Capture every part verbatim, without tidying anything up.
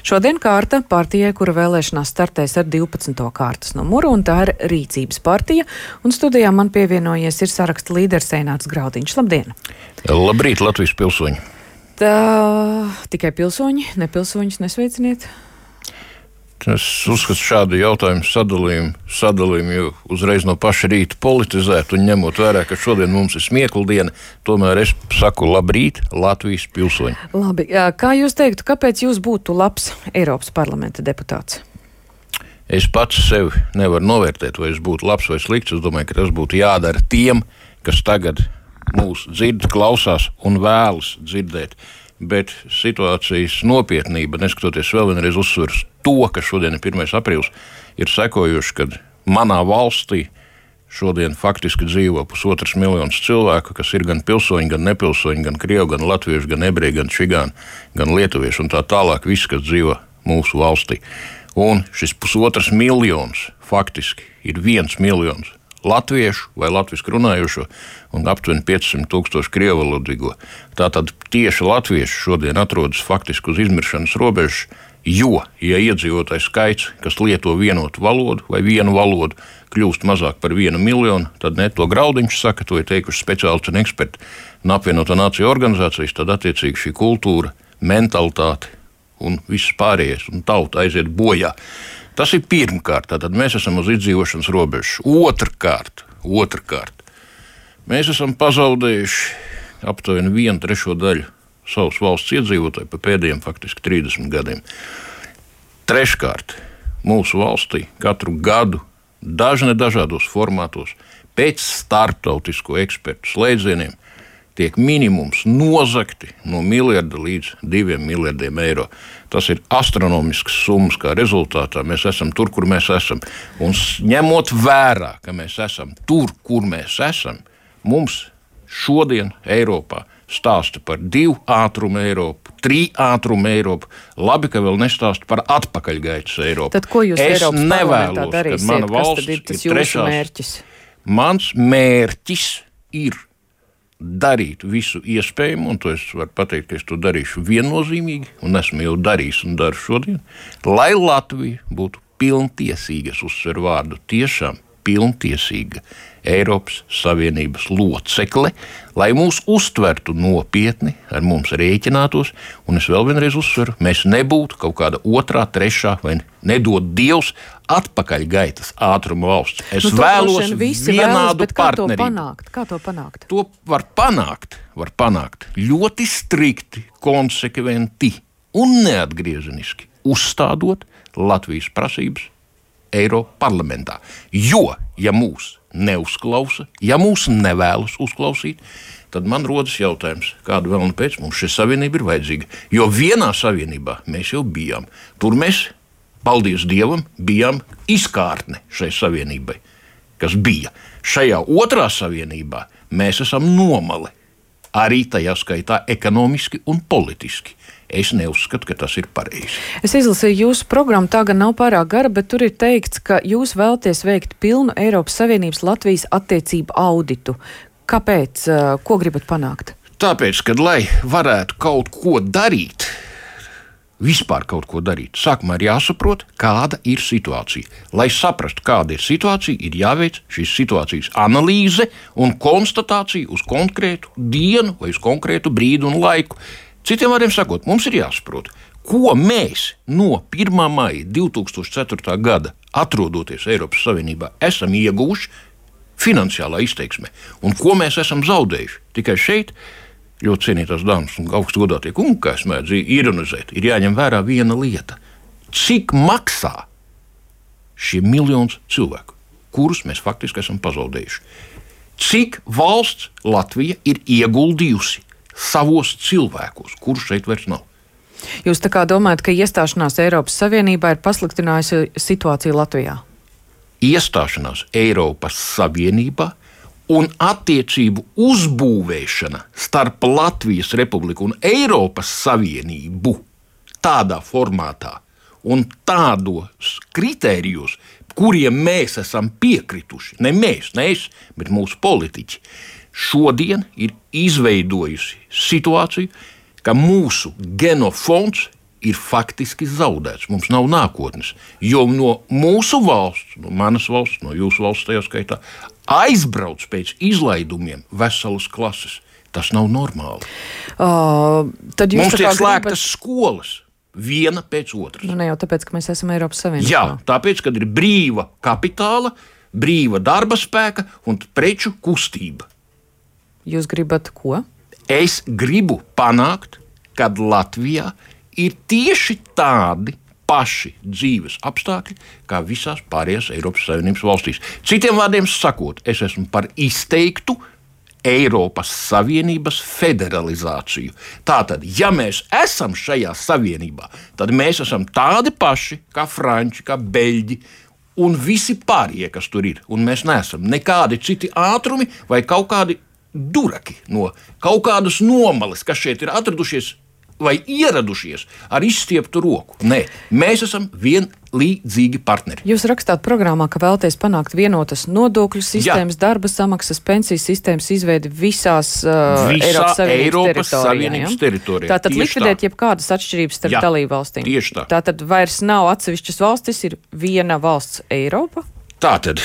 Šodien kārta partijai, kura vēlēšanās startēs ar divpadsmito kārtas numuru, un tā ir Rīcības partija. Un studijā man pievienojies ir saraksta līderis Einārs Graudiņš. Labdien! Labrīt, Latvijas pilsoņi! Tā tikai pilsoņi, nepilsoņus nesveiciniet? Es uzskatu šādu jautājumu sadalījumu, sadalījumu jau uzreiz no paša rīta politizēt un ņemot vērā, ka šodien mums ir smiekla diena, tomēr es saku labrīt, Latvijas pilsoņi. Labi, kā jūs teiktu, kāpēc jūs būtu labs Eiropas parlamenta deputāts? Es pats sevi nevaru novērtēt, vai es būtu labs vai slikts. Es domāju, ka tas būtu jādara tiem, kas tagad mūs dzird, klausās un vēlas dzirdēt. Bet situācijas nopietnība, neskatoties vēl vienreiz uzsvers to, ka šodien ir pirmais aprīlis, ir sekojuši, kad manā valstī šodien faktiski dzīvo pusotras miljonas cilvēku, kas ir gan pilsoņi, gan nepilsoņi, gan krievi, gan latvieši, gan ebreji, gan čigāni, gan lietuvieši un tā tālāk, viss, kas dzīvo mūsu valstī. Un šis pusotras miljonas faktiski ir viens miljons latviešu vai latviski runājošo un aptuveni piecsimt tūkstoši krievalodīgo. Tātad tieši latvieši šodien atrodas faktiski uz izmiršanas robežas, jo, ja iedzīvotājs skaits, kas lieto vienotu valodu vai vienu valodu, kļūst mazāk par vienu miljonu, tad ne to Graudiņš saka, to ir teikuši speciālisti un eksperti un apvienoto nāciju organizācijas, tad attiecīgi šī kultūra, mentalitāte un viss pārējais un tauta aiziet bojā. Tas ir pirmkārt, tātad mēs esam uz izdzīvošanas robežas. Otrkārt, otrkārt, mēs esam pazaudējuši aptuveni vienu trešo daļu savas valsts iedzīvotāju pa pēdējiem faktiski trīsdesmit gadiem. Treškārt, mūsu valstī katru gadu dažne dažādos formātos pēc starptautisko ekspertu slēdzieniem tiek minimums nozagti no miljarda līdz diviem miljardiem eiro. Tas ir astronomisks summas, kā rezultātā mēs esam tur, kur mēs esam. Un ņemot vērā, ka mēs esam tur, kur mēs esam, mums šodien Eiropā stāsta par divu ātrumu Eiropu, trīs ātrumu Eiropu, labi, ka vēl nestāsta par atpakaļgaitas Eiropu. Tad ko jūs es Eiropas parlamentā darīsiet? Mana Kas tad ir tas jūsu trešās, mērķis? Mans mērķis ir darīt visu iespējamo, un to es varu pateikt, ka es to darīšu viennozīmīgi, un esmu jau darījis un daru šodien, lai Latvija būtu pilntiesīga, es uzsveru vārdu, tiešām pilntiesīga Eiropas Savienības locekle, lai mūs uztvertu nopietni, ar mums rēķinātos, un es vēl vienreiz uzsveru, mēs nebūtu kaut kāda otrā, trešā vai nedod Dievs atpakaļgaitas ātruma valsts. Es nu, vēlos vienādu vēlas, kā partnerību. To panākt? Kā to panākt? To var panākt, var panākt ļoti strikti, konsekventi un neatgriezeniski uzstādot Latvijas prasības Eiropas parlamentā. Jo, ja mūs neuzklausa, ja mūs nevēlas uzklausīt, tad man rodas jautājums, kādu vēl un pēc mums šī savienība ir vajadzīga. Jo vienā savienībā mēs jau bijām. Tur mēs, paldies Dievam, bijām izkārtne šai savienībai, kas bija. Šajā otrā savienībā mēs esam nomale, arī tajā skaitā ekonomiski un politiski. Es neuzskatu, ka tas ir pareizi. Es izlasīju jūsu programmu, tā gan nav pārāk gara, bet tur ir teikts, ka jūs vēlaties veikt pilnu Eiropas Savienības Latvijas attiecību auditu. Kāpēc? Ko gribat panākt? Tāpēc, ka, lai varētu kaut ko darīt, vispār kaut ko darīt, sākumā ir jāsaprot, kāda ir situācija. Lai saprastu, kāda ir situācija, ir jāveic šīs situācijas analīze un konstatācija uz konkrētu dienu vai uz konkrētu brīdi un laiku. Citiem vārdiem sakot, mums ir jāsaprot, ko mēs no pirmā maija divi tūkstoši ceturtā gada, atrodoties Eiropas Savienībā, esam ieguvuši finansiālā izteiksmē, un ko mēs esam zaudējuši. Tikai šeit, ļoti cienītās dāmas un augstu godātie kungi, kā es mēdzu ironizēt, ir jāņem vērā viena lieta. Cik maksā šie miljons cilvēku, kurus mēs faktiski esam pazaudējuši? Cik valsts Latvija ir ieguldījusi savos cilvēkos, kurus šeit vairs nav? Jūs tā kā domājat, ka iestāšanās Eiropas Savienībā ir pasliktinājusi situāciju Latvijā? Iestāšanās Eiropas Savienībā un attiecību uzbūvēšana starp Latvijas Republiku un Eiropas Savienību tādā formātā un tādos kritērijos, kuriem mēs esam piekrituši, ne mēs, ne es, bet mūsu politiķi, šodien ir izveidojusi situāciju, ka mūsu genofonds ir faktiski zaudēts. Mums nav nākotnes. Jo no mūsu valsts, no manas valsts, no jūsu valsts tajā skaitā, aizbrauc pēc izlaidumiem veselas klases. Tas nav normāli. Uh, tad jūs Mums tiek slēgtas gribat... skolas, viena pēc otras. Nu, ne jau tāpēc, ka mēs esam Eiropas Savienībā. Jā, tāpēc, kad ir brīva kapitāla, brīva darba spēka un preču kustība. Jūs gribat ko? Es gribu panākt, kad Latvijā ir tieši tādi paši dzīves apstākļi, kā visās pārējās Eiropas Savienības valstīs. Citiem vārdiem sakot, es esmu par izteiktu Eiropas Savienības federalizāciju. Tātad, ja mēs esam šajā savienībā, tad mēs esam tādi paši kā franči, kā beļģi un visi pārējie, kas tur ir. Un mēs neesam nekādi citi ātrumi vai kaut kādi duraki no kaut kādas nomales, kas šeit ir atradušies vai ieradušies ar izstieptu roku. Nē, mēs esam vienlīdzīgi partneri. Jūs rakstāt programmā, ka vēlaties panākt vienotas nodokļu sistēmas, Jā. darba samaksas, pensijas sistēmas izveidi visās uh, Visā Eiropas Savienības, Eiropas teritorijā, Savienības ja? teritorijā. Tātad Tieši likvidēt tā. jebkādas atšķirības starp Jā, dalību valstīm. Tieši tā. Tātad vairs nav atsevišķas valstis, ir viena valsts Eiropa? Tātad,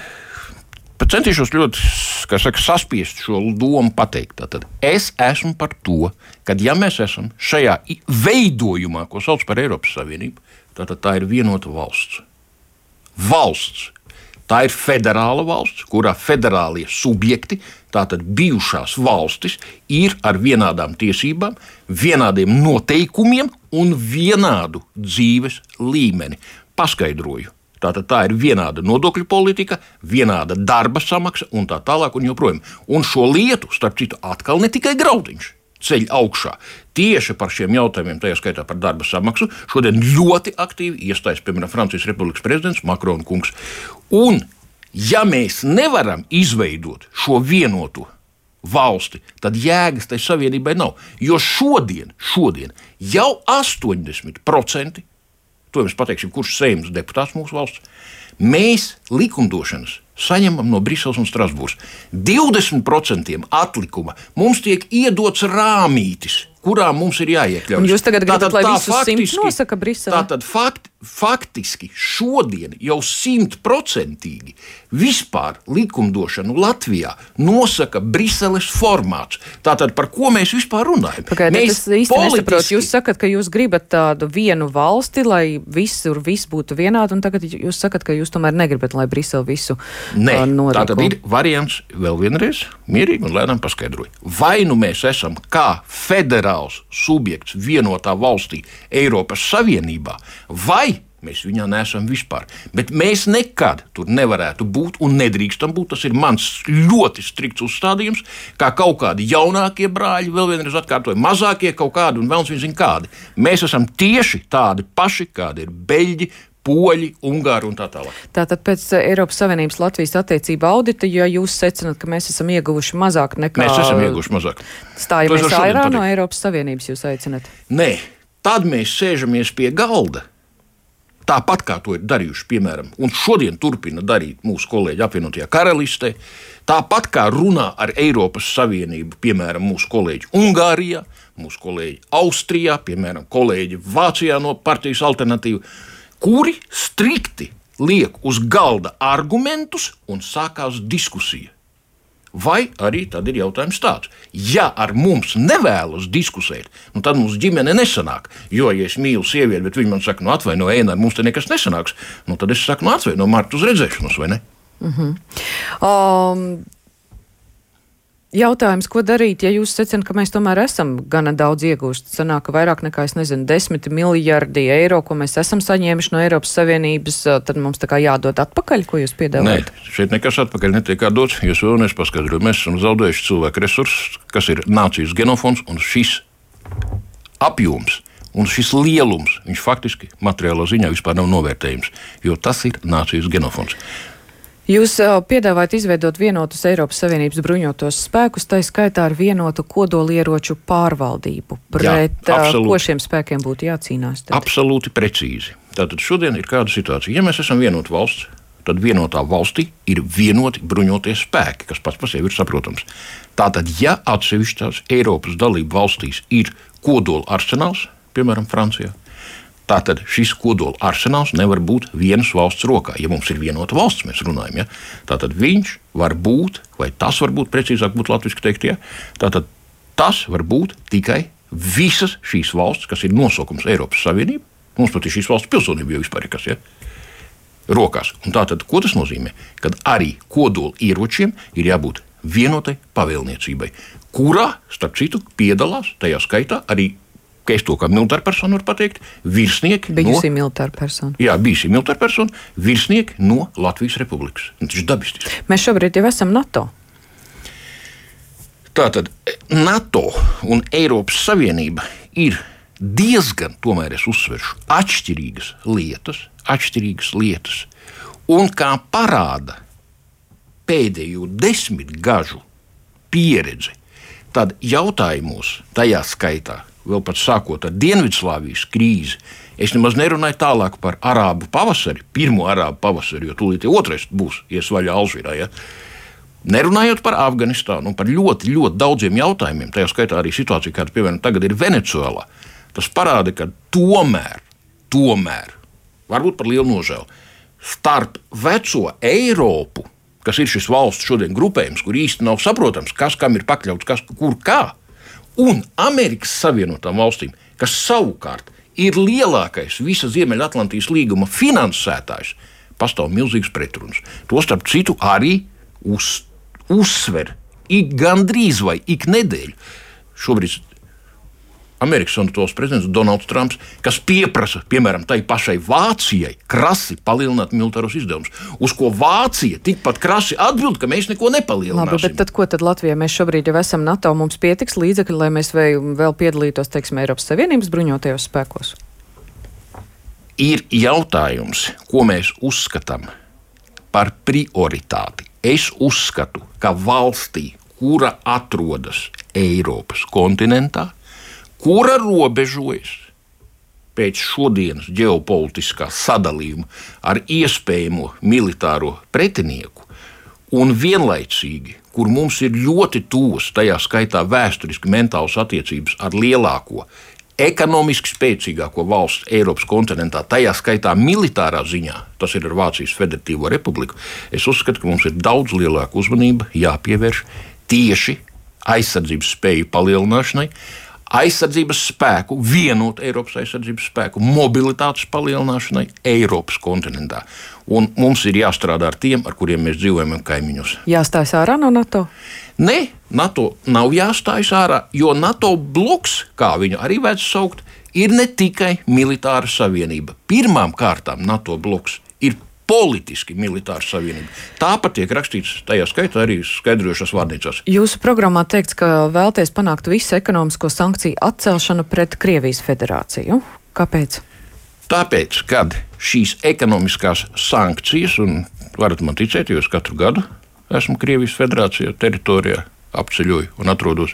centīšos ļoti, kā saka, saspiest šo domu pateikt. Tātad es esmu par to, ka ja mēs esam šajā veidojumā, ko sauc par Eiropas Savienību, tātad tā ir vienota valsts. Valsts. Tā ir federāla valsts, kurā federālie subjekti, tātad bijušās valstis, ir ar vienādām tiesībām, vienādiem noteikumiem un vienādu dzīves līmeni. Paskaidroju. Tātad tā ir vienāda nodokļu politika, vienāda darba samaksa un tā tālāk un joprojām. Un šo lietu, starp citu, atkal ne tikai Graudiņš ceļ augšā. Tieši par šiem jautājumiem, tajā skaitā par darba samaksu, šodien ļoti aktīvi iestājas, piemēram, Francijas Republikas prezidents Makrona kungs. Un, ja mēs nevaram izveidot šo vienotu valsti, tad jēgas tai savienībai nav. Jo šodien, šodien jau astoņdesmit procenti, to jums pateiksim, kurš Seimas deputāts mūsu valsts, mēs likumdošanas saņemam no Briseles un Strasbūras. divdesmit procenti atlikuma mums tiek iedots rāmītis, kurā mums ir jāiekļaujas. Un jūs tagad gribat, Tātad lai tā visus simts nosaka Brisele? Tātad fakt, faktiski šodien jau simtprocentīgi vispār likumdošanu Latvijā nosaka Briseles formāts. Tātad par ko mēs vispār runājam? Pagaidiet, es īsti politiski... nesaprotu. Jūs sakat, ka jūs gribat tādu vienu valsti, lai visur viss būtu vienādi, un tagad jūs sakat, ka jūs tomēr negribat, lai Brisele visu Nē, uh, norīko. Tātad ir variants vēl vienreiz, mierīgi un lēnām paskaidroju. Vai nu mēs esam kā federāls subjekts vienotā valstī Eiropas Savienībā, vai mēs viņā neesam vispār. Bet mēs nekad tur nevarētu būt un nedrīkstam būt. Tas ir mans ļoti strikts uzstādījums, kā kaut kādi jaunākie brāļi, vēl vienreiz atkārtoju, mazākie kaut kādi un vēl viens zina kādi. Mēs esam tieši tādi paši, kādi ir beļģi, poļi, ungāri un tā tālāk. Tātad pēc Eiropas Savienības Latvijas attiecība audita, ja jūs secināt, ka mēs esam ieguvuši mazāk nekā... Mēs esam ieguvuši mazāk. Stājamies ārā no Eiropas Savienības, jūs aicināt? Nē, tad mēs sēžamies pie galda. Tāpat kā to ir darījuši, piemēram, un šodien turpina darīt mūsu kolēģi apvienotajā karalistē, tāpat kā runā ar Eiropas Savienību, piemēram, mūsu kolēģi Ungārijā, mūsu kolēģi Austrijā, piemēram, kolēģi Vācijā no partijas Alternatīva, kuri strikti liek uz galda argumentus un sākās diskusija. Vai arī tad ir jautājums tāds, ja ar mums nevēlas diskusēt, nu tad mums ģimene nesanāk, jo, ja es mīlu sievieti, bet viņi man saka, nu atvaino, Ēna, ar mums te nekas nesanāks, nu tad es saku, nu atvaino, Marta, uz redzēšanos, vai ne? Mhm. Um... Jautājums, ko darīt, ja jūs secināt, ka mēs tomēr esam gana daudz iegūst? Sanāk, ka vairāk nekā, es nezinu, desmit miljardi eiro, ko mēs esam saņēmuši no Eiropas Savienības, tad mums tā kā jādod atpakaļ, ko jūs piedāvājat? Nē, šeit nekas atpakaļ netiek dots, jo es vēl nepaskaidroju. Mēs esam zaudējuši cilvēku resursus, kas ir nācijas genofons, un šis apjoms un šis lielums, viņš faktiski materiālā ziņā vispār nav novērtējums, jo tas ir nācijas genofons. Jūs uh, piedāvājat izveidot vienotus Eiropas Savienības bruņotos spēkus, tā skaitā ar vienotu kodolieroču pārvaldību. Pret Jā, uh, ko šiem spēkiem būtu jācīnās? Tad? Absolūti precīzi. Tātad šodien ir kāda situācija. Ja mēs esam vienota valsts, tad vienotā valstī ir vienoti bruņotie spēki, kas pats par sevi ir saprotams. Tātad, ja atsevišķās Eiropas dalību valstīs ir kodola arsenāls, piemēram, Francijā, Tātad šis kodola arsenāls nevar būt vienas valsts rokā. Ja mums ir vienota valsts, mēs runājam, ja? Tātad viņš var būt, vai tas var būt, precīzāk būtu latviski teikt, ja? Tātad tas var būt tikai visas šīs valsts, kas ir nosaukums Eiropas Savienība. Mums pat ir šīs valsts pilsonība jau vispār ir kas, ja? Rokās. Un tātad, ko tas nozīmē? Kad arī kodola ieročiem ir jābūt vienotai pavēlniecībai, kurā, starp citu, piedalās tajā skaitā arī, ka es to kā militāra persona varu pateikt, virsnieki bijusī no... militāra persona. Jā, bijusī militāra persona, virsnieki no Latvijas Republikas. Un tas ir dabistiski. Mēs šobrīd jau esam NATO. Tātad NATO un Eiropas Savienība ir diezgan, tomēr es uzsveršu, atšķirīgas lietas, atšķirīgas lietas. Un kā parāda pēdējo desmitgažu pieredze, tad jautājumos tajā skaitā, vēl pat sākot ar Dienvidslāvijas krīzi, es nemaz nerunāju tālāk par arābu pavasari, pirmo arābu pavasari, jo tūlīt otrais būs iesvaļā Alžīrā. Ja? Nerunājot par Afganistānu un par ļoti, ļoti daudziem jautājumiem, tajā skaitā arī situācija, kāda, piemēram, tagad ir Venecuēlā, tas parāda, ka tomēr, tomēr, varbūt par lielu nožēlu, starp veco Eiropu, kas ir šis valsts šodien grupējums, kur īsti nav saprotams, kas kam ir pakļauts, kas kur kā, un Amerikas Savienotām valstīm, kas savukārt ir lielākais visa Ziemeļatlantijas līguma finansētājs, pastāv milzīgs pretruns. To starp citu arī uz, uzsver ik gandrīz vai ik nedēļu. Šobrīd Amerikas Savienotās prezidents Donalds Trumps, kas pieprasa, piemēram, tai pašai Vācijai krasi palielināt militāros izdevumus, uz ko Vācija tikpat krasi atbild, ka mēs neko nepalielināsim. Labi, bet tad ko tad Latvijā? Mēs šobrīd jau esam NATO, mums pietiks līdzekļi, lai mēs vēl, vēl piedalītos, teiksim, Eiropas Savienības bruņotajos spēkos? Ir jautājums, ko mēs uzskatām par prioritāti. Es uzskatu, ka valstī, kura atrodas Eiropas kontinentā, kura robežojas pēc šodienas ģeopolitiskā sadalījuma ar iespējamo militāro pretinieku un vienlaicīgi, kur mums ir ļoti tuvas, tajā skaitā vēsturiski mentālas attiecības ar lielāko, ekonomiski spēcīgāko valsts Eiropas kontinentā, tajā skaitā militārā ziņā, tas ir ar Vācijas Federatīvo Republiku, es uzskatu, ka mums ir daudz lielāka uzmanība jāpievērš tieši aizsardzības spēju palielināšanai, aizsardzības spēku, vienot Eiropas aizsardzības spēku, mobilitātes palielināšanai Eiropas kontinentā. Un mums ir jāstrādā ar tiem, ar kuriem mēs dzīvojam kaimiņos. Jāstājas ārā no NATO? Nē, NATO nav jāstājas ārā, jo NATO bloks, kā viņu arī vajadz saukt, ir ne tikai militāra savienība. Pirmām kārtām NATO bloks ir politiski militāra savienība. Tāpat tiek rakstīts tajā skaitā arī skaidrojušās vārnīcās. Jūsu programmā teikts, ka vēlties panākt visu ekonomisko sankciju atcelšanu pret Krievijas federāciju. Kāpēc? Tāpēc, kad šīs ekonomiskās sankcijas, un varat man ticēt, jo es katru gadu esmu Krievijas federācijā teritorijā, apceļoju un atrodos,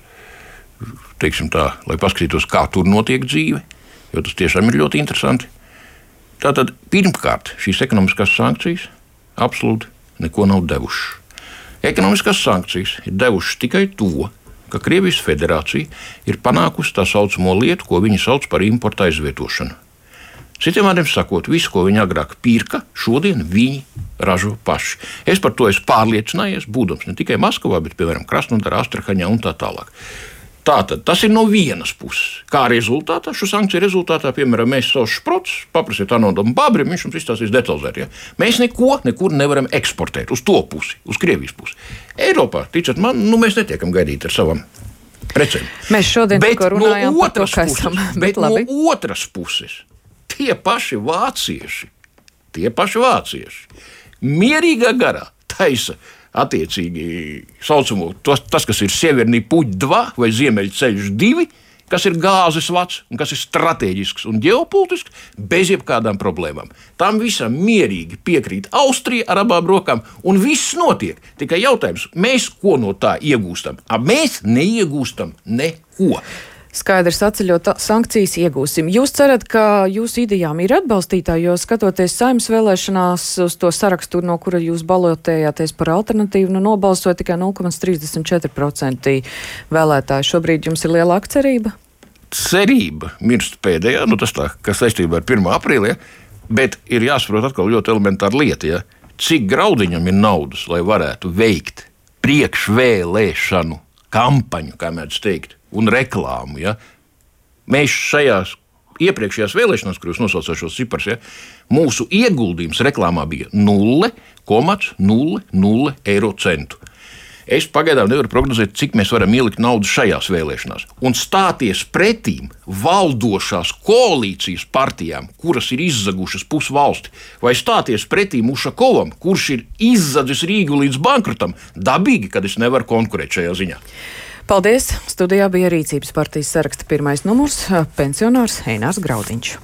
teiksim tā, lai paskatītos, kā tur notiek dzīve, jo tas tiešām ir ļoti interesanti. Tātad, pirmkārt, šīs ekonomiskās sankcijas absolūti neko nav devušas. Ekonomiskās sankcijas ir devušas tikai to, ka Krievijas federācija ir panākusi tā saucamo lietu, ko viņi sauc par importa aizvietošanu. Citiem vārdiem sakot, visu, ko viņi agrāk pirka, šodien viņi ražo paši. Es par to esmu pārliecinājies, būdams ne tikai Maskavā, bet, piemēram, Krasnodarā, Astrahaņā un tā tālāk. Tātad tas ir no vienas puses. Kā rezultātā, šo sankciju rezultātā, piemēram, mēs savus šprotus paprasiet Arnoldam Babrim, viņš mums izstāstīs detalizēt. Ja? Mēs neko nekur nevaram eksportēt uz to pusi, uz Krievijas pusi. Eiropā, ticat man, nu mēs netiekam gaidīt ar savām precēm. Mēs šodien bet runājām no par to, ka esam. Bet, bet no otras puses, tie paši vācieši, tie paši vācieši, mierīgā garā taisa attiecīgi saucamo, tas, tas, kas ir Sievernī Puķ divi vai Ziemeļceļš divi, kas ir gāzes vats un kas ir strateģisks un ģeopolitisks, bez jebkādām problēmām. Tam visam mierīgi piekrīt Austrija ar abām rokām, un viss notiek. Tikai jautājums, mēs ko no tā iegūstam? A, mēs neiegūstam neko. Skaidrs, atceļot sankcijas iegūsim. Jūs cerat, ka jūsu idejām ir atbalstītāji, jo skatoties Saeimas vēlēšanās uz to sarakstu, no kura jūs balotējāties par alternatīvu, nu nobalsoja tikai nulle komats trīsdesmit četri procenti vēlētāji. Šobrīd jums ir lielāka cerība? cerība mirst pēdējā, nu tas tā, kas saistībā ar pirmā aprīlī, bet ir jāsaprot atkal ļoti elementāra lieta, ja? Cik graudiņam ir naudas, lai varētu veikt priekšvēlēšanu kampaņu, kā mēdz teikt, un reklāmu. Ja? Mēs šajās iepriekšējās vēlēšanās, kur jūs nosaucāt šos ciparus, ja, mūsu ieguldījums reklāmā bija nulle komats nulle nulle eiro centu. Es pagaidām nevaru prognozēt, cik mēs varam ielikt naudu šajās vēlēšanās. Un stāties pretīm valdošās koalīcijas partijām, kuras ir izzagušas pusi valsti, vai stāties pretīm Ušakovam, kurš ir izzadzis Rīgu līdz bankrotam, dabīgi, kad es nevaru konkurēt šajā ziņā. Paldies! Studijā bija Rīcības partijas saraksta pirmais numurs, pensionārs Einārs Graudiņš.